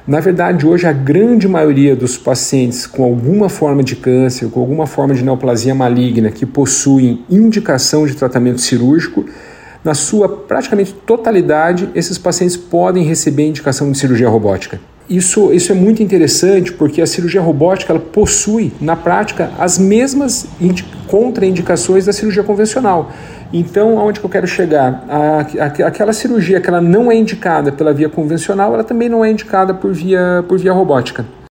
Na verdade, hoje a grande maioria dos pacientes com alguma forma de câncer, com alguma forma de neoplasia maligna que possuem indicação de tratamento cirúrgico, na sua praticamente totalidade, esses pacientes podem receber indicação de cirurgia robótica. Isso é muito interessante porque a cirurgia robótica ela possui, na prática, as mesmas contraindicações da cirurgia convencional. Então, aonde que eu quero chegar? Aquela cirurgia que ela não é indicada pela via convencional, ela também não é indicada por via robótica.